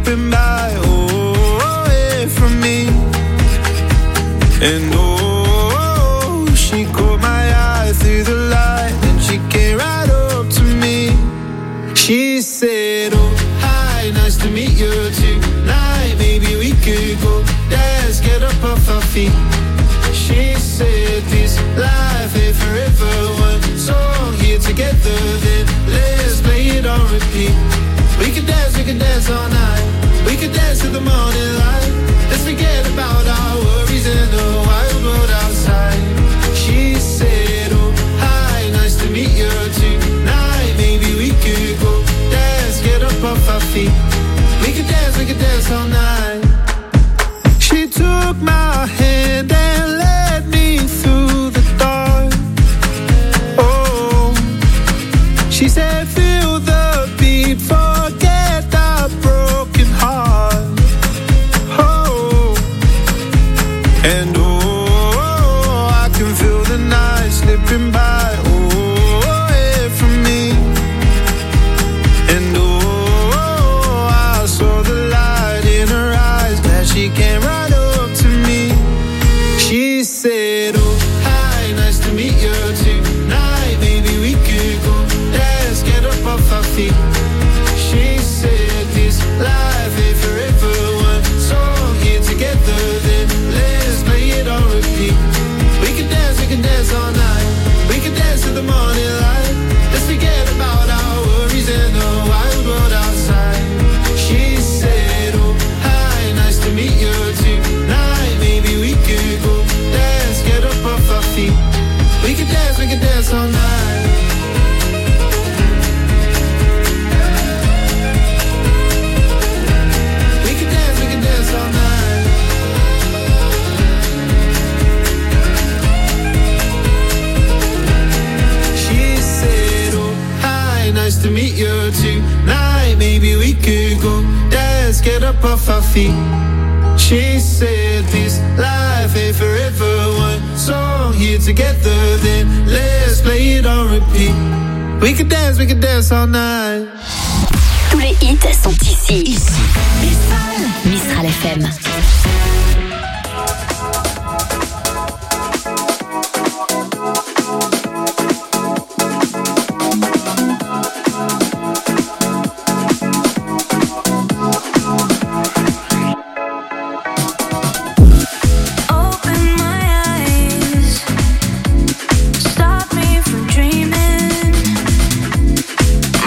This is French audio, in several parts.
slipping by, away from me. And she caught my eye through the light, and she came right up to me. She said, oh, hi, nice to meet you tonight. Maybe we could go dance, get up off our feet. She said, this life ain't forever. One song here together, then let's play it on repeat. We could dance all night. We could dance till the morning light. Let's forget about our worries in the wild world outside. She said, oh, hi, nice to meet you tonight. Maybe we could go dance, get up off our feet. We could dance all night. She took my hand and led me through the dark. Oh, she said, feel the beat, forget the broken heart. Oh, and I can feel the night slipping by, away from me. And I saw the light in her eyes, glad she came right up to me. She said, oh, hi, nice to meet you tonight. Maybe we could go dance, get up off our feet. She said, this life ain't forever. One song here together, then let's play it on repeat. We can dance all night. We can dance till the morning light. Let's forget about our worries in the wild world outside. She said, oh, hi, nice to meet you tonight. Maybe we could go dance, get up off our feet. We can dance all night. We can dance all night. She said, oh, hi, nice to meet you tonight. Maybe we could go dance, get up off our feet. She said, this life ain't forever. One song here together, then let's play it on repeat. We could dance all night. Tous les hits sont ici. Mistral FM.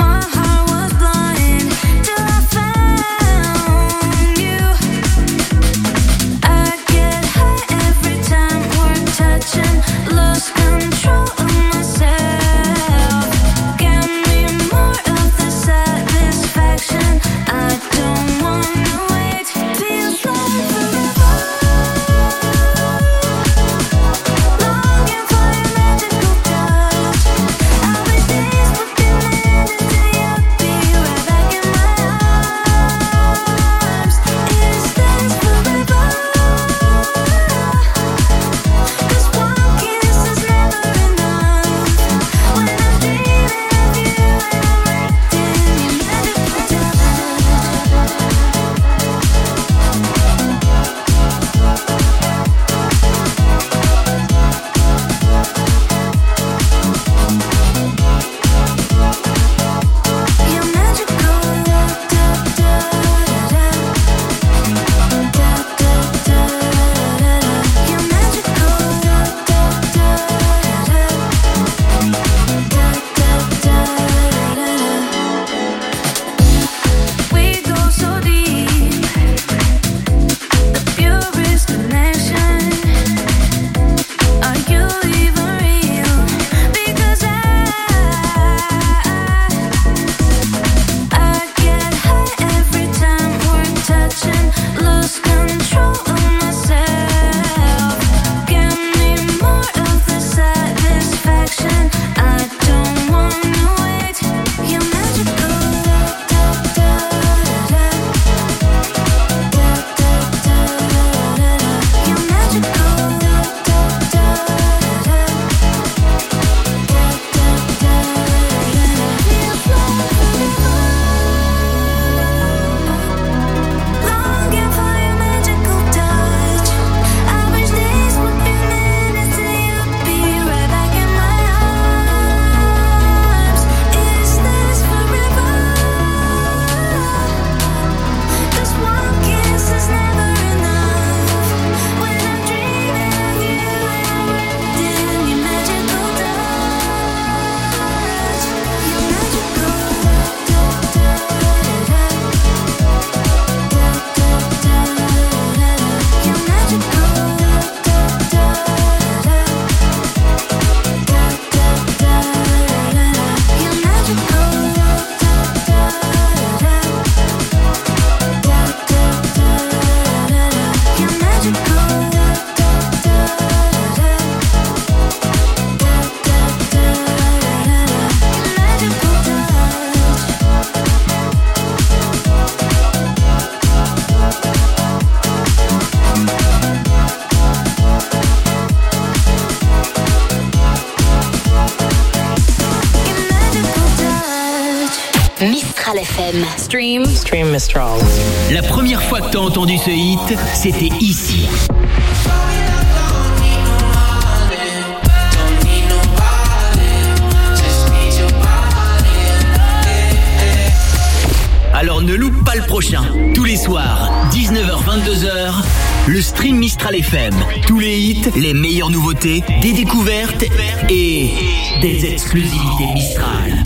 Till I found you. Mistral FM. Stream Mistral. La première fois que t'as entendu ce hit, c'était ici. Alors ne loupe pas le prochain. Tous les soirs, 19h-22h, le Stream Mistral FM. Tous les hits, les meilleures nouveautés, des découvertes et des exclusivités Mistral.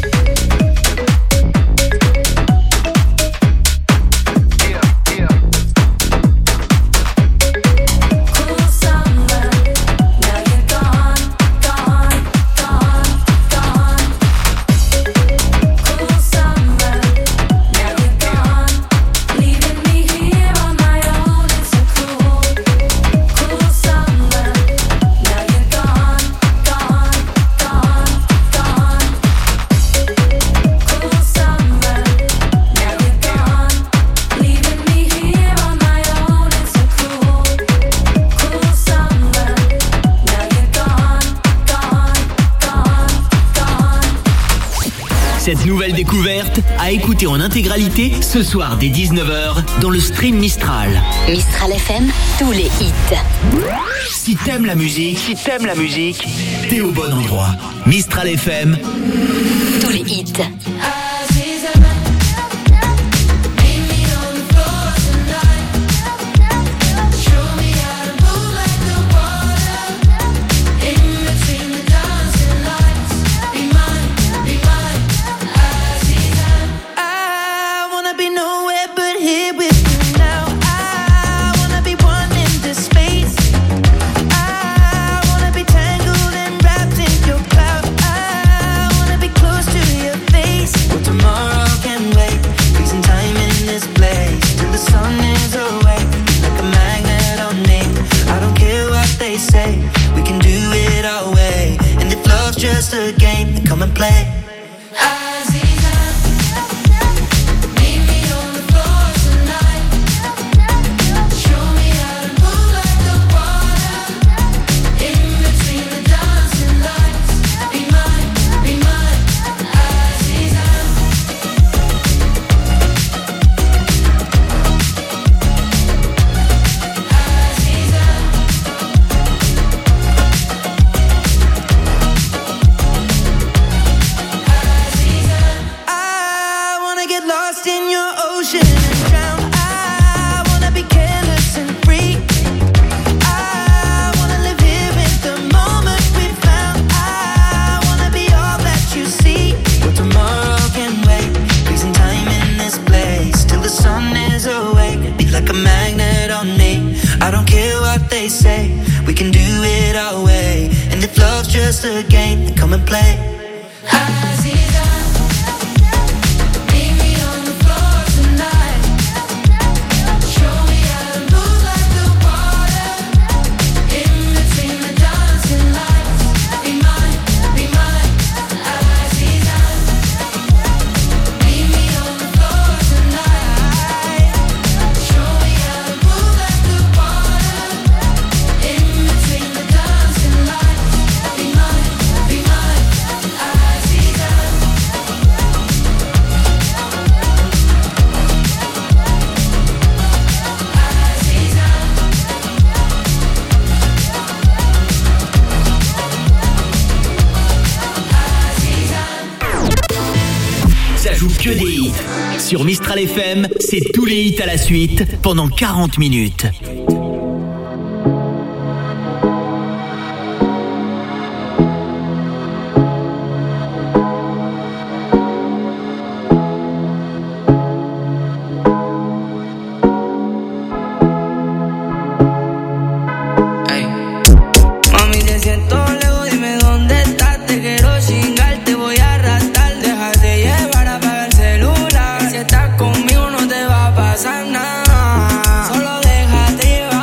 Cette nouvelle découverte à écouter en intégralité ce soir dès 19h dans le Stream Mistral. Mistral FM, tous les hits. Si t'aimes la musique, t'es au bon endroit. Mistral FM, tous les hits. Just a game, then come and play. Just a game, come and play. Que des hits. Sur Mistral FM, c'est tous les hits à la suite pendant 40 minutes. Solo déjate llevar.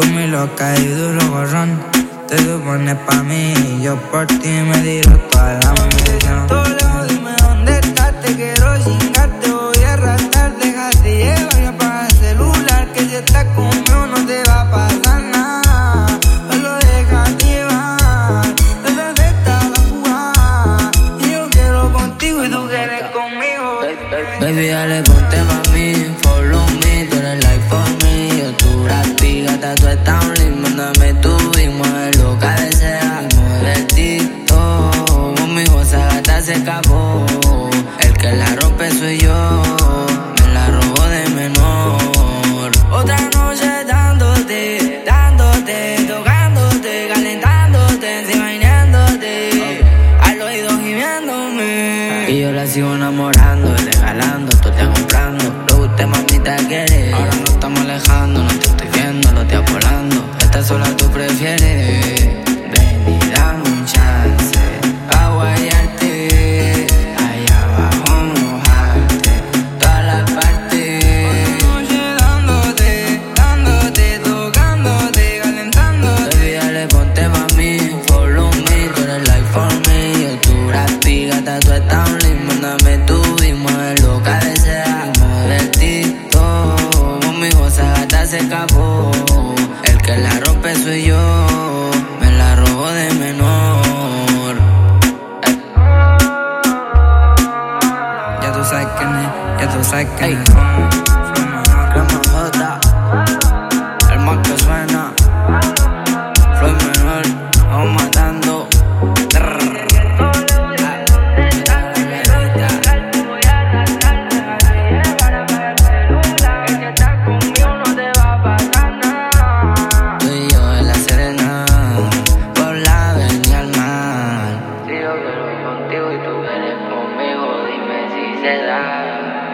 Tú me loca y duro borrón. Te supones pa' mí y yo por ti me diro toda la misión. Todo lejos, dime dónde estás, te quiero chingar, te voy a arrastrar, déjate llevar y apaga el celular, que si estás conmigo no te va a pasar nada. Solo déjate llevar, esa fiesta va a jugar, y yo quiero contigo y tú quieres conmigo. Baby, dale, ponte pa' mí, follow me, tú eres like for me. Yo tu rapi, gata, tú estás un link, mándame tu y mueve lo que deseas, mueve el TikTok. Conmigo esa gata se escapó, el que la rompe soy yo, me la robó de menor. Otra noche dándote, tocándote, calentándote, encima bañándote, al oído gimiéndome. Y yo la sigo enamorando, regalando, tú te comprando. Lo que usted mamita quiere, ahora no estamos alejando, no te estoy viendo, lo estoy volando. Esta sola tú prefieres, ven y dame un chance, pa' guayarte, allá abajo mojarte, todas las partes. Otra noche dándote, tocándote, calentándote. Baby, dale, ponte pa' mí, follow me, tú eres like for me. Yo tu rapi, gata, tú estás un link, mándame tu y mueve lo que deseas, mueve el TikTok. Conmigo esa gata se escapó, el que la rompe soy yo, me la robó de menor. Ya tú sabes quién es, ya tú sabes quién Ey. es. Crema J, el más que suena, Floyd menor, vamos matando. Tú y yo en la Serena, por la avenida al mar. Si yo quiero contigo y tú quieres conmigo, dime si se da.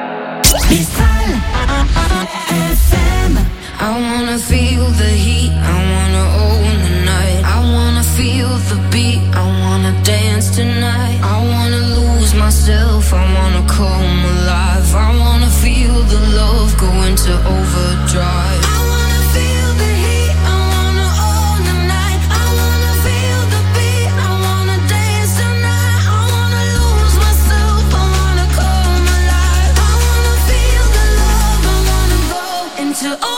I wanna feel the heat, I wanna own the night. I wanna feel the beat, I wanna dance tonight. I wanna lose myself, I wanna come alive. I wanna feel the love go into overdrive. I wanna feel the heat, I wanna own the night. I wanna feel the beat, I wanna dance tonight. I wanna lose myself, I wanna come alive. I wanna feel the love, I wanna go into overdrive.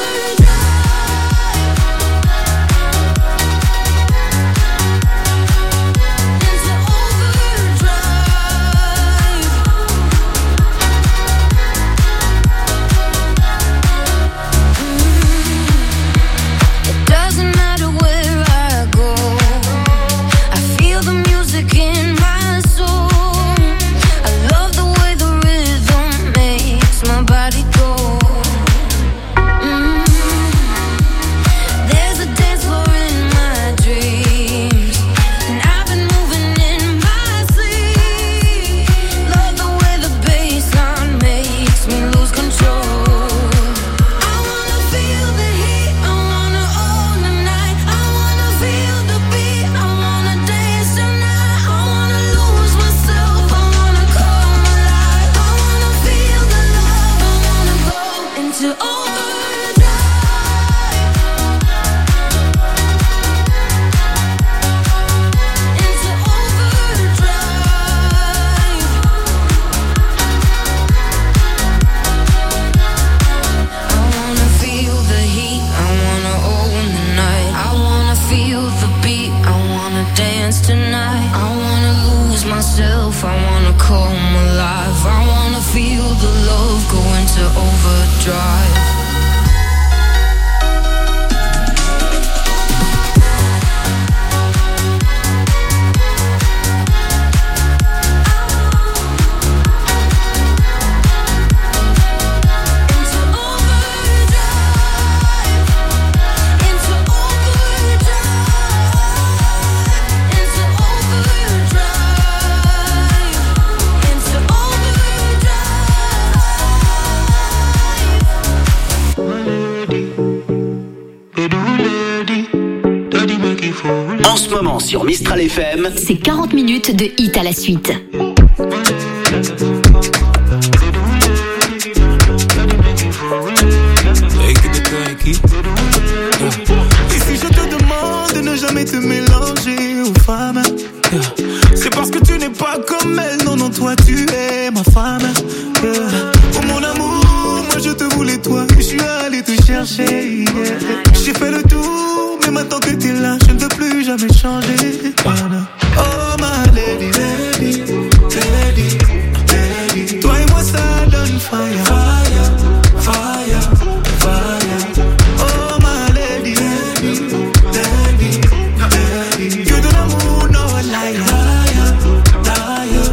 Myself, I wanna come alive. I wanna feel the love go into overdrive. En ce moment sur Mistral FM, c'est 40 minutes de hit à la suite. Take it to Cranky. chercher. J'ai fait le tour, mais maintenant que t'es là, je ne veux plus jamais changer. Oh my lady, lady, lady, lady. Toi et moi ça donne fire, fire, fire, fire. Oh my lady, lady, lady, lady. Que de l'amour, no liar, liar, liar,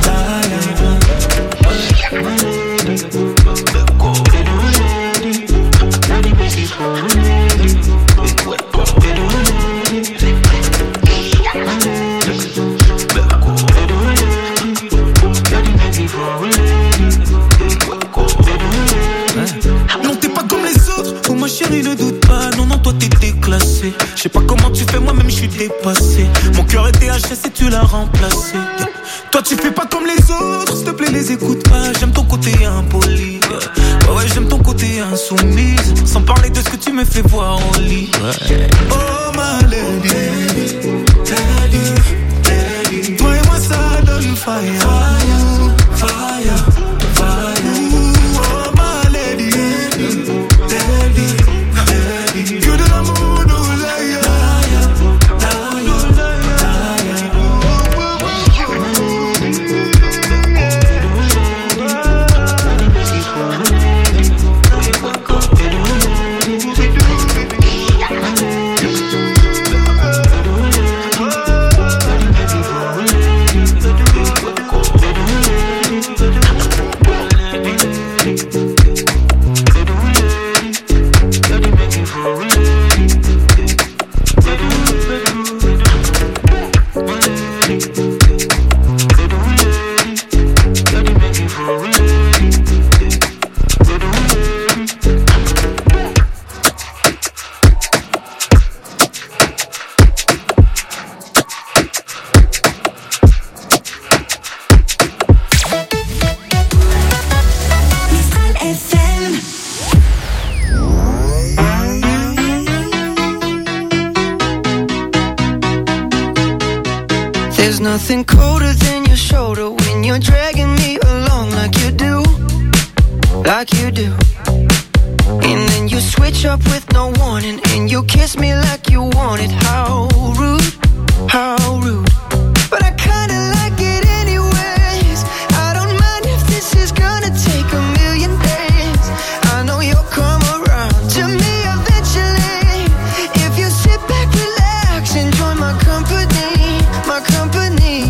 non, t'es pas comme les autres. Oh ma chérie, ne doute pas. Non, non, toi t'es déclassé. Je sais pas comment tu fais, moi-même je suis dépassé. Mon cœur était HS et tu l'as remplacé. Toi tu fais pas comme les autres. S'il te plaît, les écoute pas. J'aime ton côté impoli. Ouais, j'aime ton côté insoumise. Sans parler de ce que tu me fais voir au lit. Oh ma lady, lady, lady. Toi et moi ça donne fire, fire, fire, fire. Oh ma lady, lady, lady. Que de l'amour, no liar, Nothing colder than your shoulder when you're dragging me along like you do, like you do. And then you switch up with no warning and you kiss me like you want it. How rude, how rude. But I kinda like it anyways. I don't mind if this is gonna take a million days. I know you'll come around to me eventually. If you sit back, relax, enjoy my company, my company.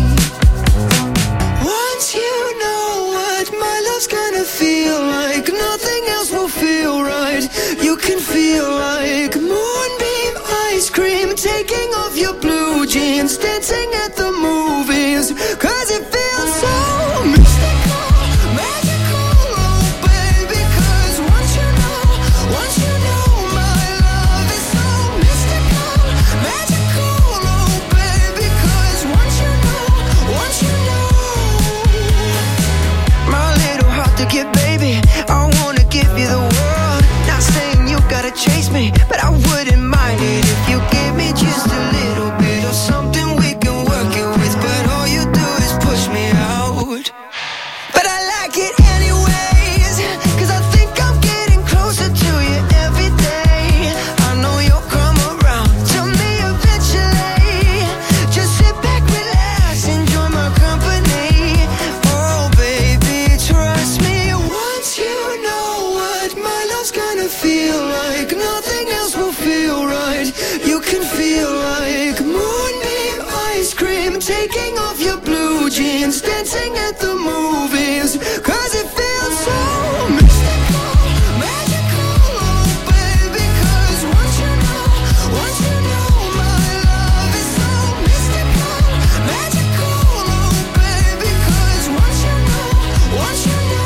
Once you know what my love's gonna feel like, nothing else will feel right. You can feel like moonbeam ice cream, taking off your blue jeans, dancing at the movies. Cause it feels so mystical, magical, oh baby. Cause once you know my love is so mystical, magical, oh baby. Cause once you know my little heart to get, baby, I wanna give you the world. Not saying you gotta chase me, but I wouldn't mind it if you gave me just a little bit of something we can work it with. But all you do is push me out. But I like it anyways, cause I think I'm getting closer to you every day. I know you'll come around to me eventually. Just sit back, relax, enjoy my company. Oh baby, trust me. Once you know what my love's gonna feel like, nothing else will feel right. You can feel like moonbeam ice cream, taking off your blue jeans, dancing at the movies. Cause it feels so mystical, magical, oh baby. Cause once you know my love is so mystical, magical, oh baby. Cause once you know.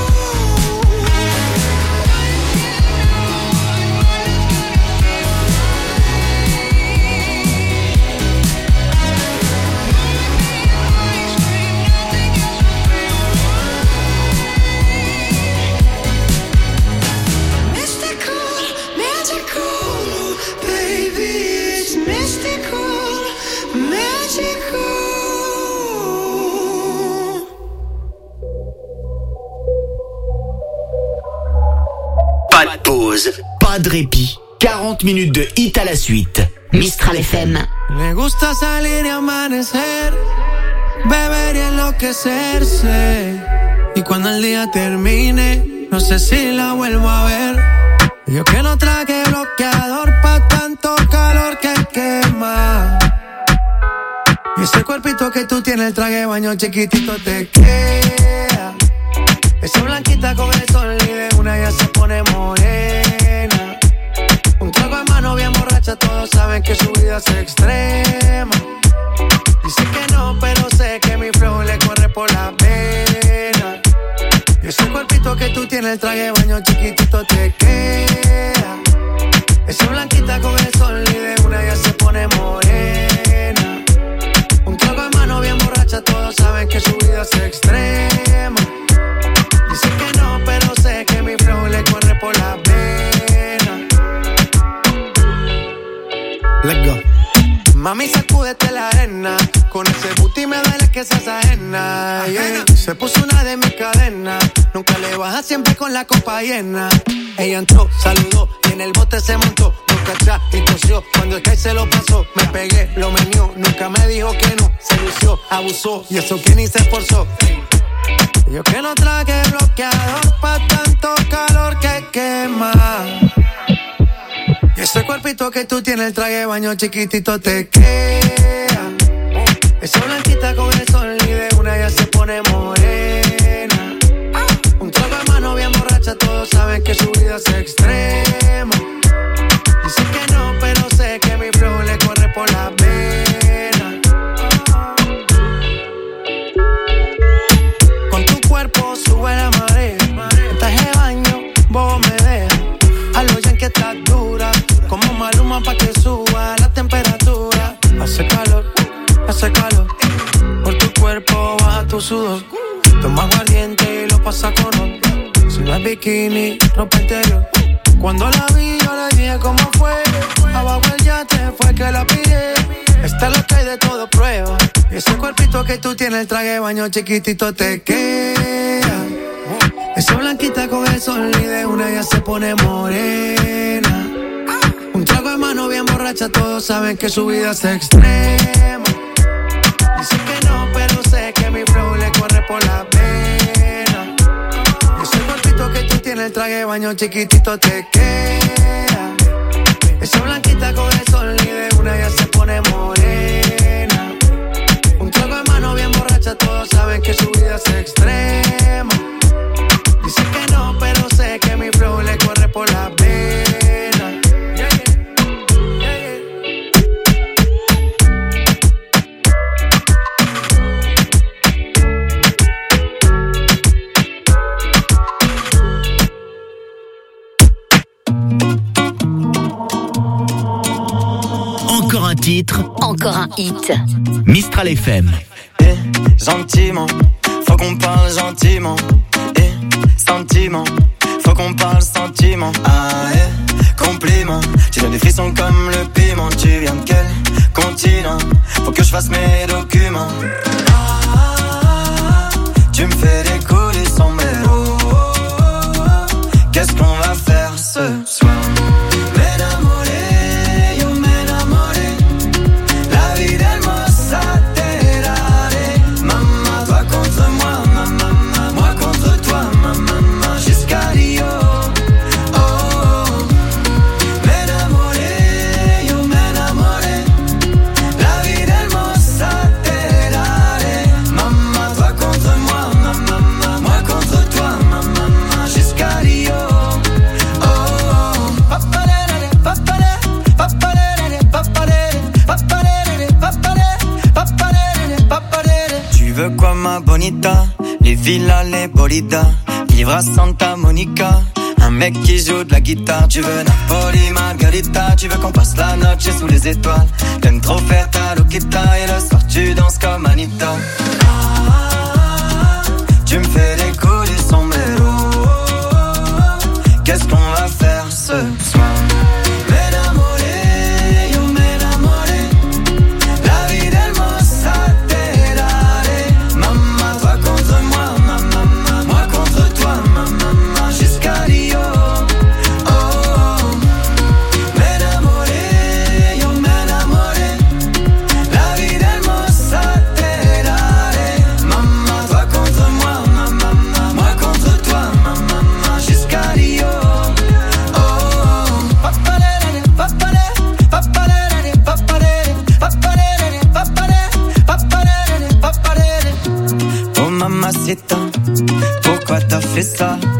Pas de pause, pas Pas de répit. 40 minutes de hit à la suite. Mistral FM. Me gusta salir y amanecer, beber y enloquecerse. Y cuando el día termine, no sé si la vuelvo a ver. Yo que no traje bloqueador pa' tanto calor que quema. Y ese cuerpito que tú tienes, el traje de baño chiquitito te queda. Esa blanquita con el sol y de una ya se pone morena. Un trago de mano bien borracha, todos saben que su vida es extrema. Dice que no, pero sé que mi flow le corre por la vena. Y ese cuerpito que tú tienes, el traje de baño chiquitito te queda. Esa blanquita con el sol y de una ya se pone morena. Un trago de mano bien borracha, todos saben que su vida es extrema. Dice que no, pero sé que mi flow le corre por la vena. Let's go. Mami, sacúdete la arena. Con ese booty me duele que seas ajena, yeah. Se puso una de mis cadenas. Nunca le baja, siempre con la copa llena. Ella entró, saludó y en el bote se montó. Boca atrás y tosió. Cuando el que se lo pasó, me pegué, lo menió. Nunca me dijo que no. Se lució, abusó y eso que ni se esforzó. Yo que no traje bloqueador pa' tanto calor que quema. Y ese cuerpito que tú tienes, el traje de baño chiquitito te queda. Esa blanquita con el sol y de una ya se pone morena. Un trago de mano bien borracha, todos saben que su vida es extrema. Dice que no, pero sé que mi flow le corre por la vena. Con tu cuerpo sube la marea. En traje de baño, vos me dejas. A lo ya que estás dura, como Maluma pa' que suba la temperatura. Hace calor, por tu cuerpo baja tu sudor. Toma aguardiente y lo pasa con otro. Si no es bikini, ropa interior. Cuando la vi yo le dije cómo fue. Abajo el yate fue que la pillé. Está lo que hay de todo prueba. Y ese cuerpito que tú tienes, el traje de baño chiquitito te queda. Esa blanquita con el sol y de una ya se pone morena. Un trago de mano bien borracha, todos saben que su vida es extrema. Dice que no, pero sé que mi flow le corre por la vena. Ese cuerpito que tú tienes, el traje de baño chiquitito te queda. Esa blanquita con el sol y de una ya se pone morena. Un trago de mano bien borracha, todos saben que su vida es extrema. Dice que no, pero sé que mi flow le corre por la vena. Yeah, yeah. Encore un titre, encore un hit. Mistral FM. Gentiment, faut qu'on parle gentiment. Sentiment, faut qu'on parle sentiment. Compliment, tu donnes des frissons comme le piment. Tu viens de quel continent? Faut que je fasse mes documents. Tu me fais décoller sombrero. Qu'est-ce qu'on va faire ce soir? Quoi ma bonita, les villas, les bolidas, vivre à Santa Monica, un mec qui joue de la guitare. Tu veux Napoli, Margarita, tu veux qu'on passe la noche sous les étoiles. T'aimes trop faire ta loquita et le soir tu danses comme Anita. Tu me fais décoller sombrero. Qu'est-ce qu'on va faire ce soir?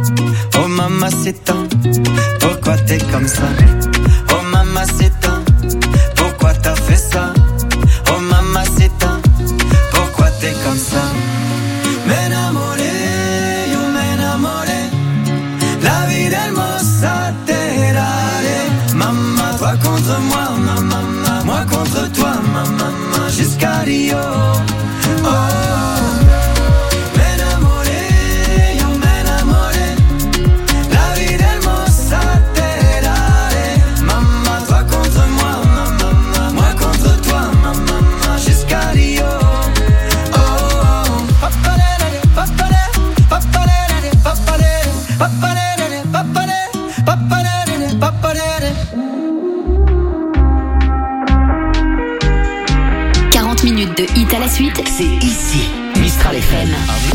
Oh mamacita, pourquoi t'es comme ça? Oh mamacita, pourquoi t'as fait ça? Oh mamacita, pourquoi t'es comme ça? M'enamoré, yo m'enamoré, la vida hermosa te daré. Maman, toi contre moi, maman, moi contre toi, maman, jusqu'à Rio. Oh. De hit à la suite, c'est ici, Mistral FM.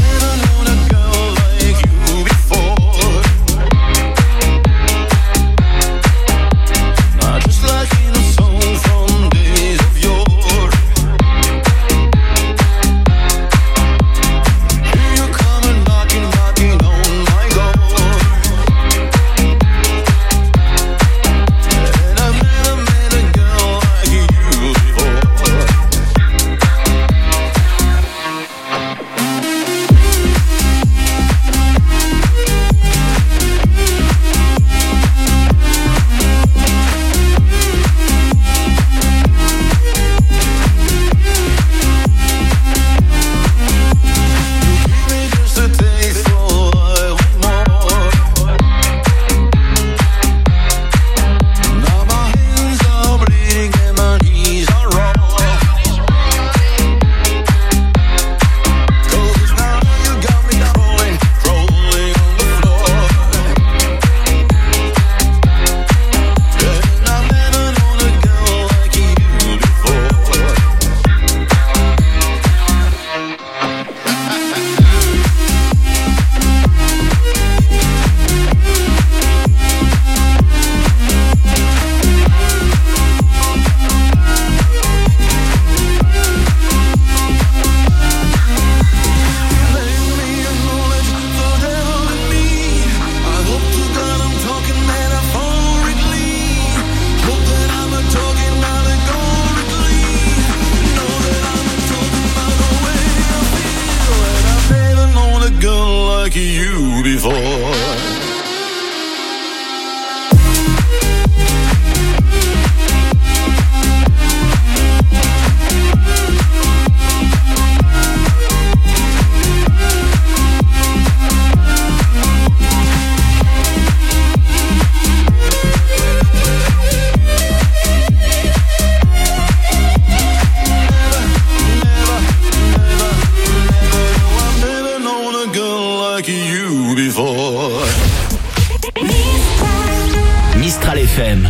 Mistral FM.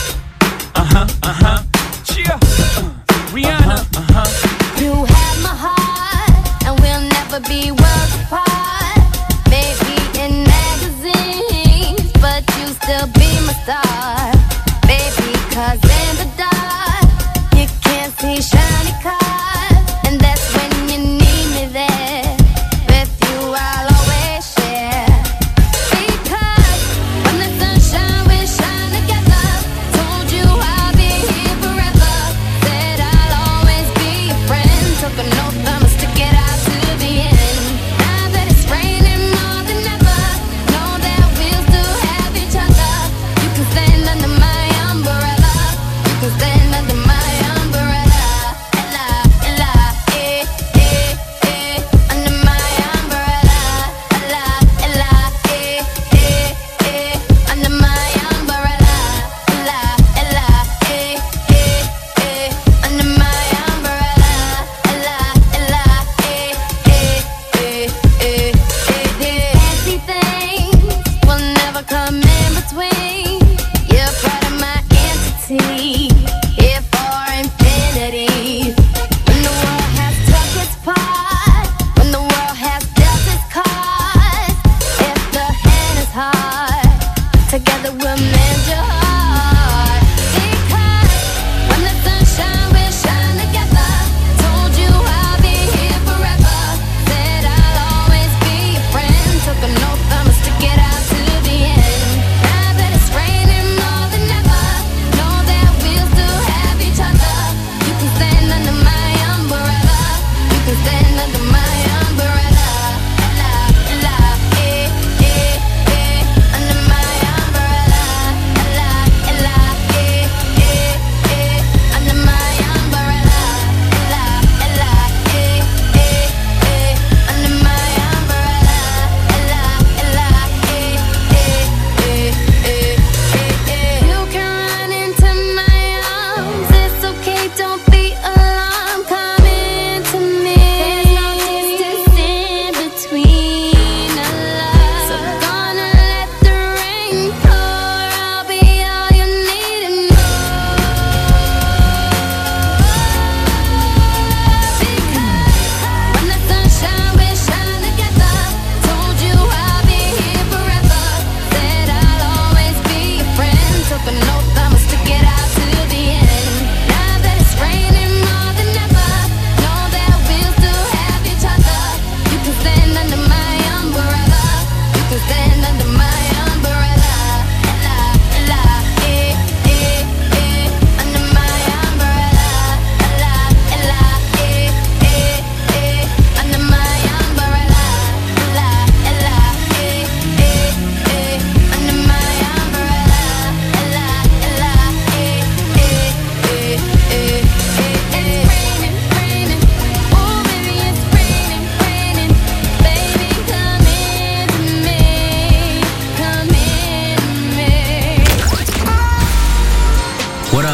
Rihanna. You have my heart, and we'll never be worlds apart. Maybe in magazines, but you still be my star. Baby, 'cause in the dark, you can't see shiny cars, and that's when you need me there. With you, I'll always share. Because when the sunshine, we shine together. Told you I'll be here forever. Said I'll always be your friend. Took an oath, I'ma stick it out to the end. Now that it's raining more than ever, know that we'll still have each other. You can stand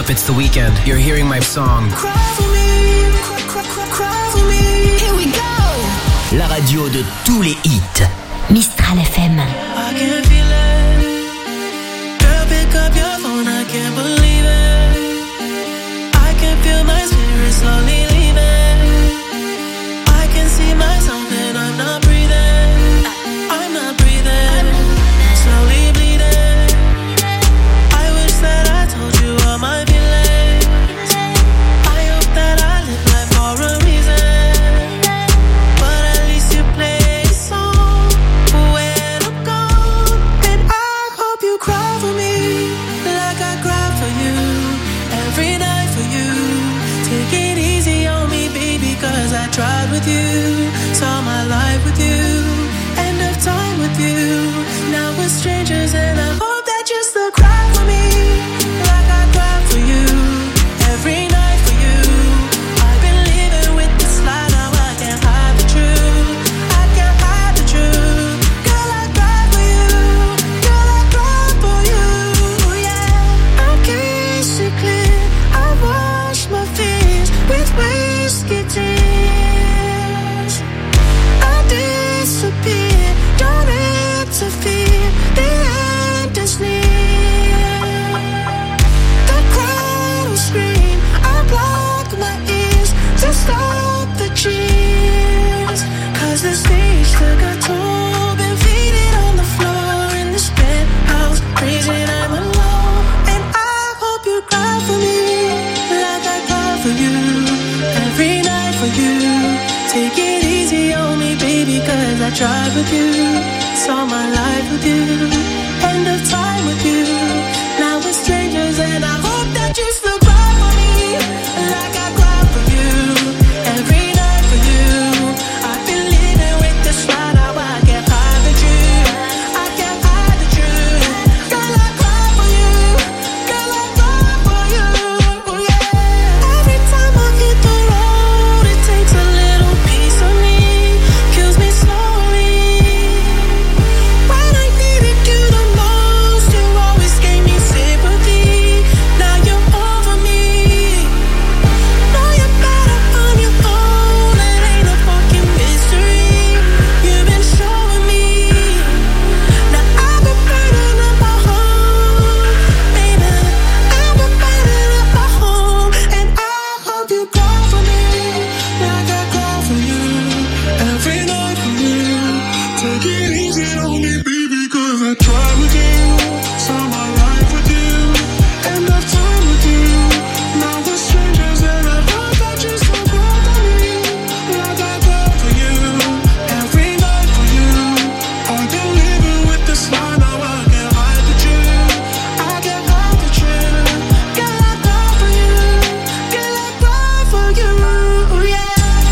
up, it's the weekend. You're hearing my song. Cry for me, cry for me. Here we go. La radio de tous les hits. Mistral FM. I can feel it. Girl, pick up your phone, I can't believe it. I can feel my spirit slowly leaving. I can see myself and I'm not breathing. I'm not breathing. Slowly bleeding. I wish that I told you all my feelings. I hope that I live life for a reason. But at least you play a song when I'm gone. And I hope you cry for me like I cry for you. Every night for you. Take it easy on me, baby, cause I tried with you. Saw my life with you. End of time with you. Now we're strangers and I hope that you still cry for me like I cry for you. Every night for you. I've been living with this lie, now I can't hide the truth. I can't hide the truth. Girl, I cry for you. Girl, I cry for you. Yeah, I'm case it clear. I wash my fears with whiskey tears. I disappear, don't interfere. The end is near. The crowd will scream. I block my ears to stop the cheers. Cause the stage took a toll. Been faded on the floor in this penthouse. Crazy, I'm alone. And I hope you cry for me like I cry for you. Every night for you. Take it easy on me, baby, cause I tried with you. Saw my life with you. End of time with you. Now we're strangers and I hope that you still cry for me like I cry for you. Every night for you. I've been living with this lie, now I can't hide the truth. I can't hide the truth. Girl, I cry for you. Girl, I cry for you. Yeah. Every time I hit the road, it takes a little piece of me. Kills me slowly. When I needed you the most, you always gave me sympathy. Now you're over me. Know you're better on your own. It ain't a fucking mystery. You've been showing me. Now I've been burning up my home, baby. I've been burning up my home, and I hope you cry for me like I cry for you. Every night for you. Take it easy on me, baby, cause I tried with you. Saw my life with you. End of time with you. Now we're strangers and I hope that you still cry for me like I cry for you. Every night for you. I've been living with this lie, now I can't hide the truth. I can't hide the truth. Girl, I cry for you. Girl, I cry for you. Yeah.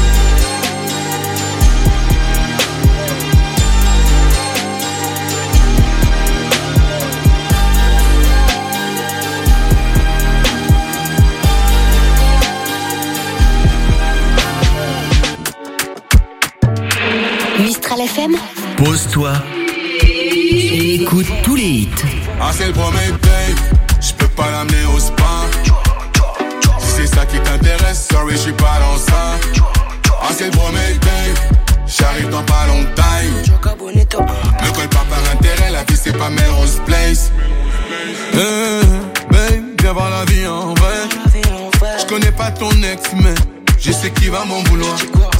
Mistral FM. Pose-toi et écoute tous les hits. Ah, c'est le premier date, j'peux pas l'amener au spa. Si c'est ça qui t'intéresse, sorry, j'suis pas dans ça. Ah, c'est le premier date, j'arrive dans pas longtemps. Ne colle pas par intérêt, la vie c'est pas Melrose Place. Babe, viens voir la vie en vrai. J'connais pas ton ex, mais je sais qui va m'en vouloir.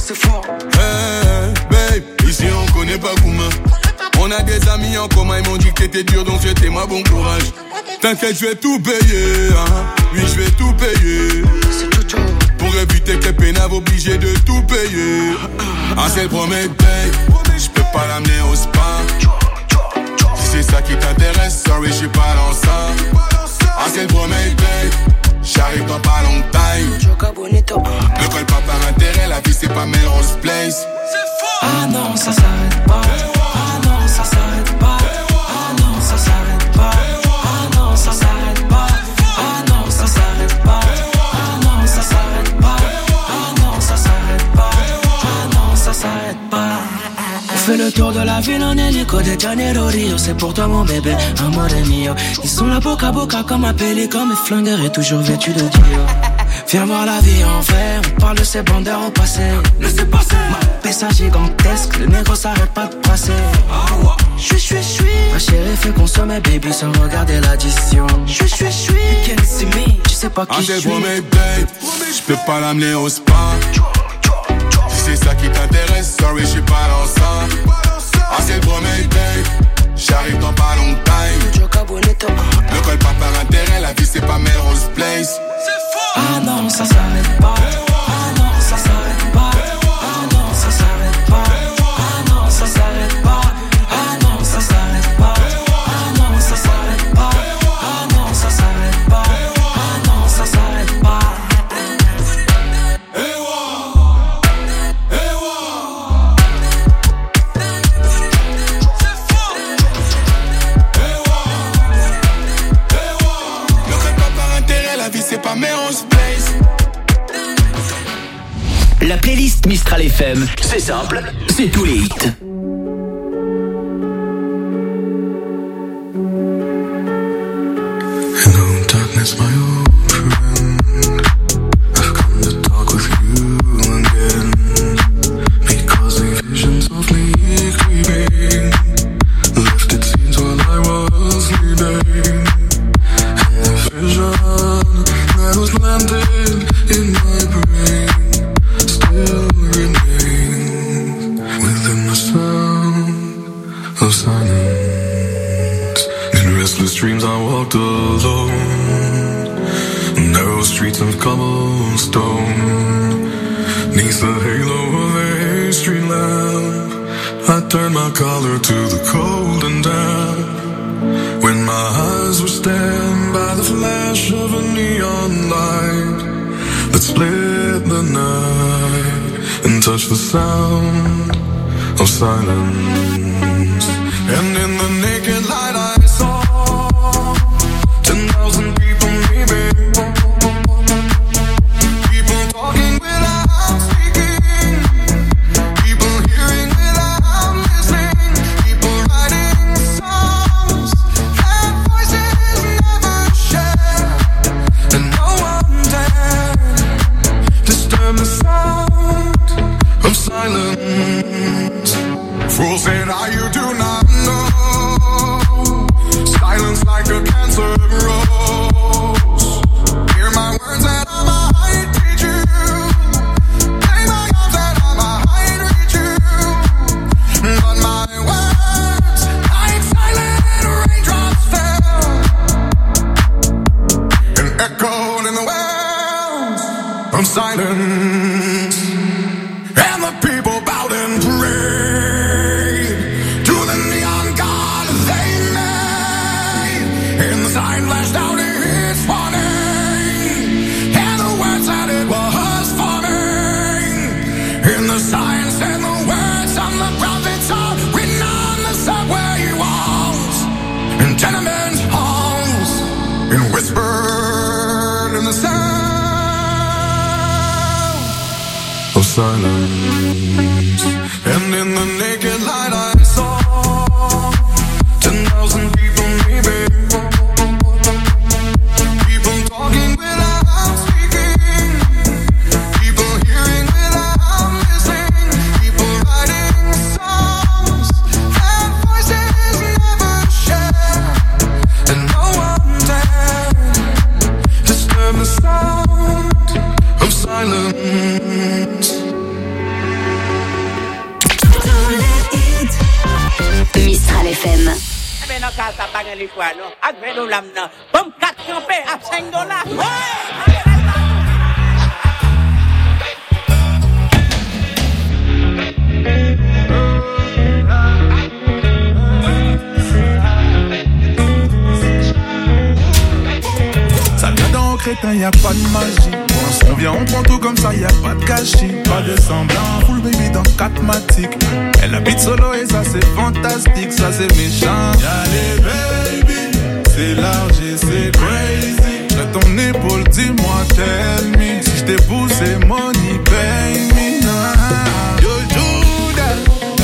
Babe, ici on connaît pas Kouma. On a des amis en commun, ils m'ont dit que t'étais dur, donc souhaitez-moi bon courage. T'inquiète, je vais tout payer, hein. Oui, je vais tout payer. Pour éviter que les pénaves obligés de tout payer. Ah, c'est le premier date, j'peux pas l'amener au spa. Si c'est ça qui t'intéresse, sorry, j'suis pas dans ça. Ah, c'est le premier date, j'arrive dans pas longtemps. Ne colle pas par intérêt, la vie c'est pas Melrose Place. Ah non, ça s'arrête pas. Ah non, ça s'arrête pas. Ah non, ça s'arrête pas. Ah non, ça s'arrête pas. Ah non, ça s'arrête pas. Ah non, ça s'arrête pas. Ah non, ça s'arrête pas. Ah non, ça s'arrête pas. On fait le tour de la ville en hélico de Janeiro Rio. C'est pour toi mon bébé, amore mio. Ils sont là boca à boca comme un pélican. Mes flingueurs est toujours vêtu de Dio. Viens voir la vie en vrai, on parle de ces bandeurs au passé. Laissez passer. Ma pessa gigantesque, le négro s'arrête pas de passer. J'suis. Ma chérie fait consommer baby sans regarder l'addition. J'suis. You can't see me, tu sais pas qui j'suis. J'peux pas l'amener au spa. Si c'est ça qui t'intéresse, sorry j'suis pas dans ça. C'est le premier babe, j'arrive dans pas longtemps. Ne colle pas par intérêt, la vie c'est pas Melrose Place. Ah non, ça s'arrête pas. Ah non, ça s'arrête pas. Ah non, ça s'arrête pas. Ah non, ça s'arrête pas. Ah non, ça s'arrête pas. Ah non, ça s'arrête pas. Ah non, ça s'arrête pas. Ah non, ça s'arrête pas. C'est pas Melrose Place. La playlist Mistral FM, c'est simple, c'est tous les hits. Hello darkness my old friend, I've come to talk with you again, because the visions of me creeping left its scenes while I was sleeping, and the vision that was landed in my brain still remains within the sound of silence. In restless dreams I walked alone, narrow streets of cobblestone, neath the halo of a street lamp I turned my collar to the cold and damp, when my eyes were stabbed by the flash of a neon light that split the night and touched the sound of silence. And in the naked light I saw 10,000 people maybe, people talking without speaking, people hearing without listening, people writing songs that voices never share, and no one dared disturb the sound of silence. Fools said, you do not know, silence like a cancer grows. Hear my words that I might teach you, play my arms that I might reach you, but my words like silent raindrops fell and echoed in the wells of silence, and the people bowed and prayed to the neon god they made, and the sign flashed out its warning, and the words that it was forming, and the signs and the words on the prophets are written on the subway walls and tenement halls, and whispered in the sound of silence. And in the naked light I saw 10,000 people maybe, people talking without speaking, people hearing without listening, people writing songs that voices never share, and no one dared disturb the sound of silence. Mistral FM. Ben nan ka sa bagan li kwa no. Ak $20 nan. Bom 4 campé à $5. Ça vient dans crétin, y a pas de magie. On vient, on prend tout comme ça, y a pas de gâchis. Pas de semblant, full baby dans 4 matiques. Elle habite solo et ça c'est fantastique, ça c'est méchant. Y'a les baby, c'est large et c'est crazy. J'ai ton épaule, dis-moi tell me. Si j't'ai poussé, money pay me. Yo Judas, précis comme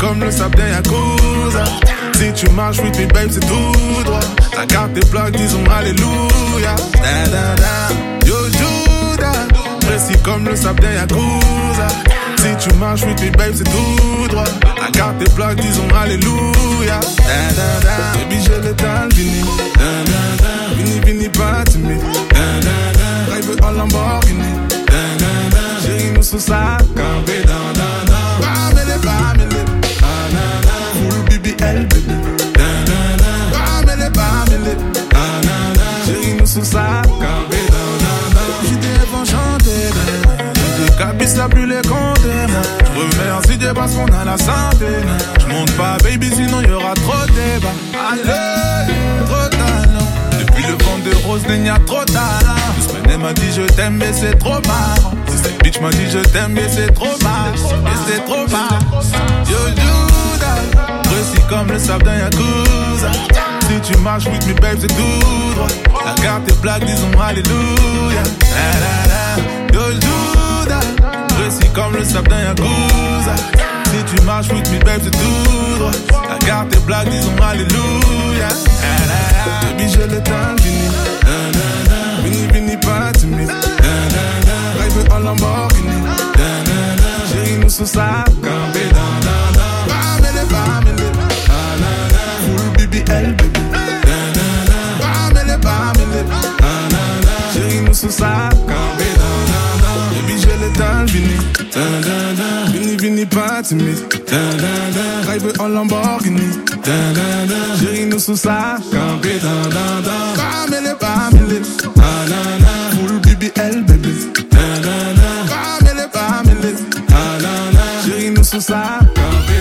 comme le sable d'un Yakuza. Si tu marches, with me babe, c'est tout droit. Ta carte tes plaques, disons alléluia. Da da da, yo Judas. Précis comme le sable d'un Yakuza. Si tu marches, with me babe, c'est tout droit. Ta carte tes plaques, disons alléluia. Da da da, baby j'ai le temps, vini. Da da da, vini vini pas timide. Da da da, rêve en Lamborghini. Da da da, chérie nous sous sa campé. Da da da, bamele bamele. Da da da, full BBL baby. Da da da, bamele bamele. Da da da, chérie nous sous sa campé. Da da da, j'étais enchanté. J'ai capis ça plus les compter. Remercie Dieu parce qu'on a la santé. J'monte pas baby sinon y'aura trop de débat. Allez, trop talent. Depuis le vent de rose il y a trop talent. Deux semaines elle m'a dit je t'aime mais c'est trop marrant. Si cette bitch m'a dit je t'aime mais c'est trop marrant. Mais c'est trop marrant. Yo Judas, précis comme le sable d'un Yakuza. Si tu marches with me babe c'est tout droit. La carte est blague disons alléluia. La la la. Yo Judas, précis comme le sable d'un Yakuza. Si tu marches with me babe c'est tout droit. La carte est blague disons alléluia. Baby j'ai le temps fini. Vini vini pas timide. Rêve en Lamborghini. Chérie nous sous sa campé. Bamele bamele. Full BBL baby. Bamele bamele. Chérie nous sous sa campé. Baby j'ai le temps fini. Vini vini pas timide. Rêve en Lamborghini. Chérie nous sous sa campé. Bamele bamele. Full BBL baby. Bamele bamele. Chérie nous sous sa campé.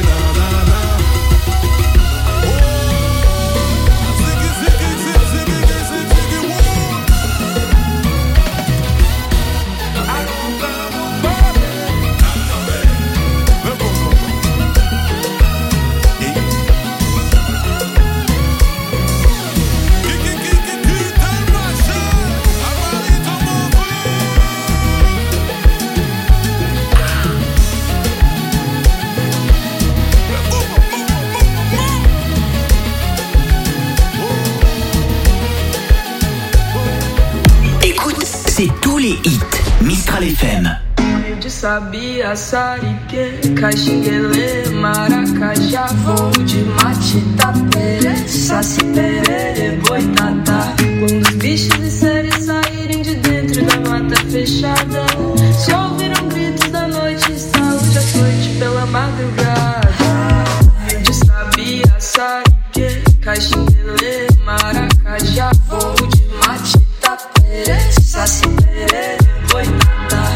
C'est tous les hits Mistral FM. De sabia, sarique, caxinguele, maracajá, voo de mate, tapere, saci, perere, boitatá. Quando os bichos de série saírem de dentro da mata fechada, se ouviram gritos da noite, estalo de açoite pela madrugada. De sabia, sarique, caxinguele, maracajá, voo de mate, tapere, saci, perere, boitatá.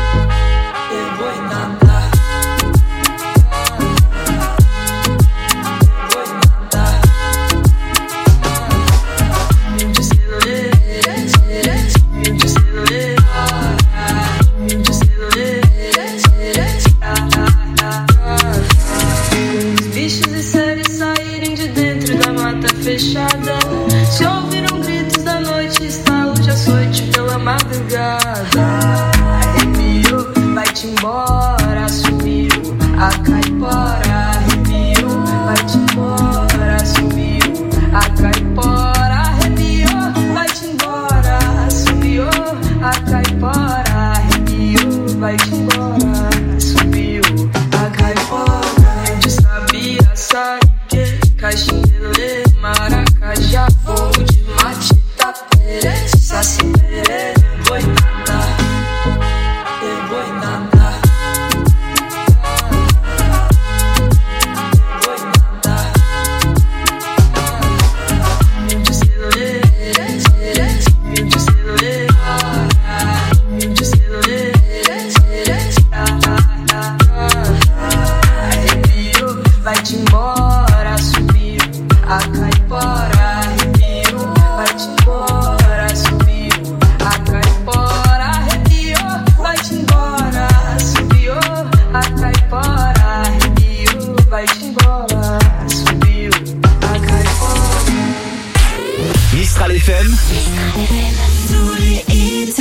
Fechada, se ouviram gritos da noite, estalo de açoite pela madrugada. Arrepiou, vai-te embora, subiu a caipora. Arrepiou, vai-te embora, subiu a caipora. Arrepiou, vai-te embora, subiu a caipora. Arrepiou, vai-te embora, subiu a caipora. De sabia, sarique, caxinguele, maracajá, voo de mate, tapere, saci, perere, boitatá, boitatá, boitatá. De celulê, de celulê, de celulê, arrepiou, vai-te embora, subiu a caipora. Arrepiou, vai-te embora, subiu a caipora. Arrepiou, vai-te embora, subiu a caipora. Arrepiou, vai-te embora, subiu a caipora. Mistral FM. Tous les hits.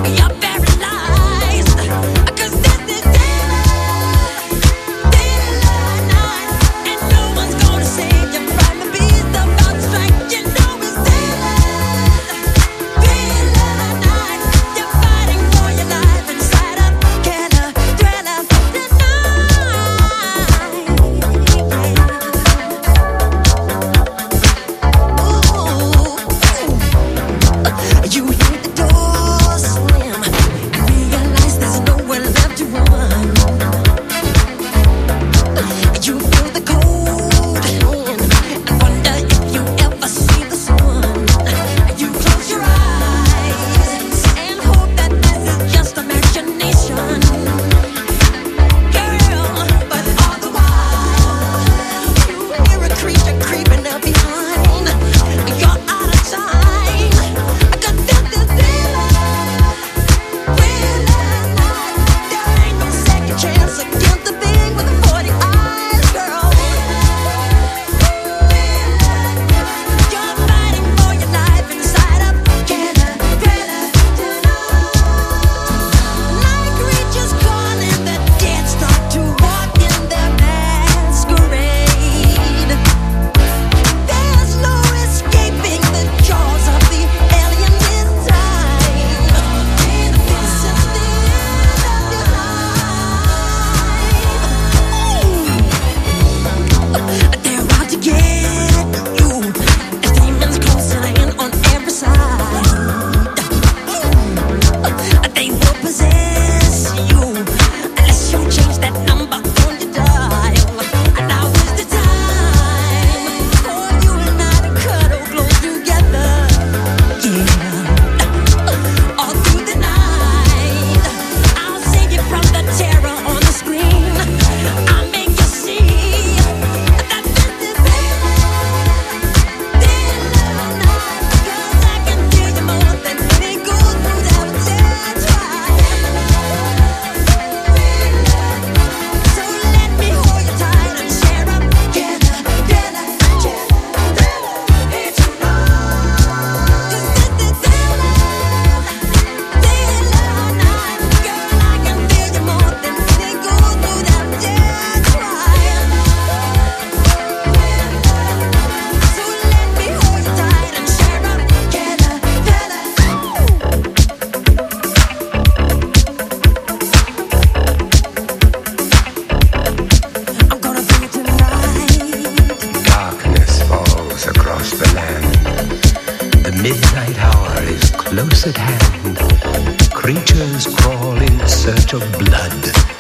at hand. Creatures crawl in search of blood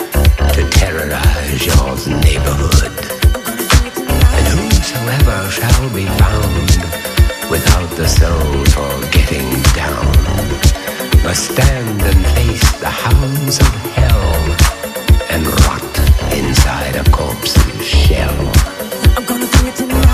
to terrorize your neighborhood. And whosoever shall be found without the soul for getting down must stand and face the hounds of hell and rot inside a corpse's shell. I'm gonna do it tonight.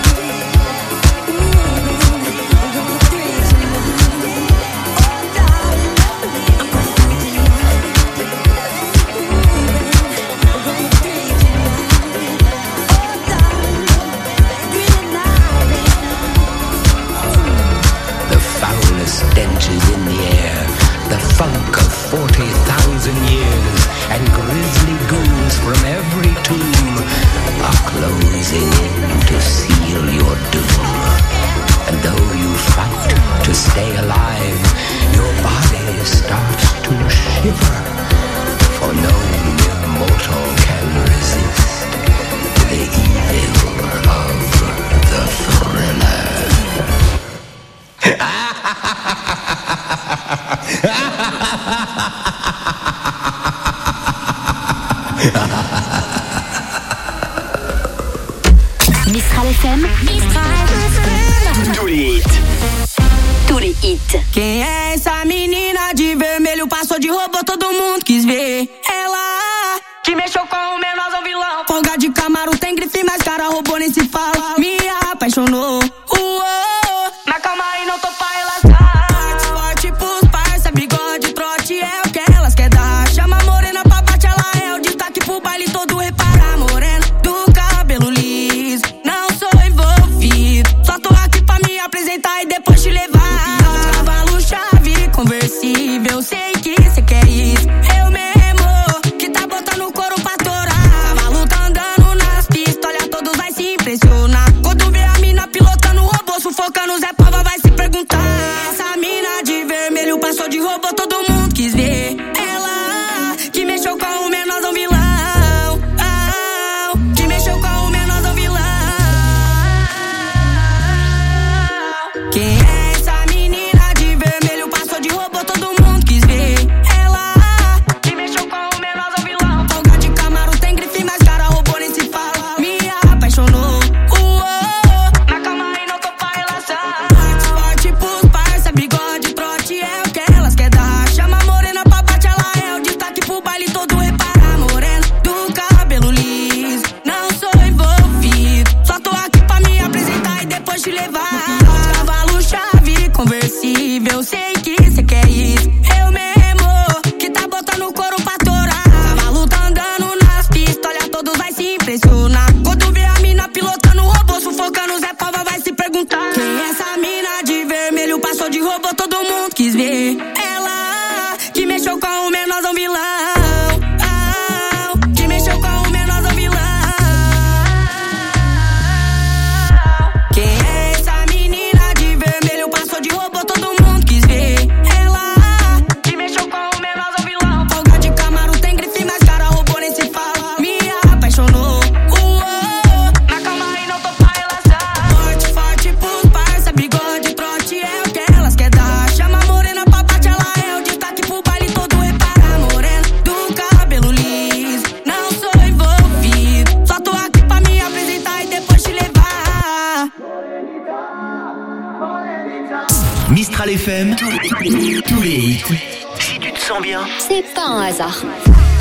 Stenches in the air, the funk of 40,000 years, and grisly ghouls from every tomb are closing in to seal your doom. And though you fight to stay alive, your body starts to shiver, for no immortal can resist the evil of the thriller. Mistral FM. Tous les hits. Tous les hits. Quem é essa menina de vermelho? Passou de robô, todo mundo quis ver. Ela que mexeu com o menosão vilão. Folga de Camaro, tem grife, mas cara robô nem se fala. Me apaixonou. Na calma aí, não tô pra relaxar. Forte pros parça, bigode, trote é o que elas quer dar. Chama a morena pra bate, ela é o destaque pro baile todo. Repara, morena do cabelo liso. Não sou envolvido, só tô aqui pra me apresentar e depois te levar. Cavalo chave conversível. sei que cê quer isso. Eu mesmo, que tá botando o couro pra torar. Cavalo tá andando nas pistas, olha, todos vai se impressionar. Quando vê a mina pilotando o robô, sufocando Zé Pava, vai se perguntar. Essa mina de vermelho passou de robô, todo mundo quis ver. Ela, que mexeu com o menorzão vilão. Que mexeu com o menorzão vilão. Quem é essa menina de vermelho? Passou de robô, todo mundo quis ver. Ela, que mexeu com o menorzão vilão. Folga de Camaro, tem grife, mas cara, robô nem se fala. Me apaixonou, na cama e não tô pra relação. Forte pros parça, bigode, trote é o que elas quer dar. Chama a morena pra bate, ela é o destaque pro baile todo. Repara, morena do cabelo liso, não sou envolvido, só tô aqui pra me apresentar e depois te levar. Cavalo, chave, conversível, sei que cê quer isso. Eu mesmo, que tá botando o couro pra torar. Cavalo tá andando nas pistas, olha, todos vai se impressionar. Quando vê a mina pilotando o robô, sufocando Zé Pava, vai se perguntar. Quem é essa mina de vermelho? Passou de robô, todo mundo quis ver. Ela, que mexeu com o menorzão vilão. Que mexeu com o menorzão vilão. Quem é essa menina de vermelho? Passou de robô, todo mundo quis ver. Ela, que mexeu com o menorzão vilão. Folga de Camaro, tem grife, mas cara, robô nem se fala. Me apaixonou, na cama e não tô pra relação. Forte pros parça, bigode, trote é o que elas quer dar. Chama a morena pra bate, ela é o destaque pro baile todo. Repara, morena do cabelo liso, não sou envolvido, só tô aqui pra me apresentar e depois te levar. Mistral FM, tous les hits. Si tu te sens bien, C'est pas un hasard.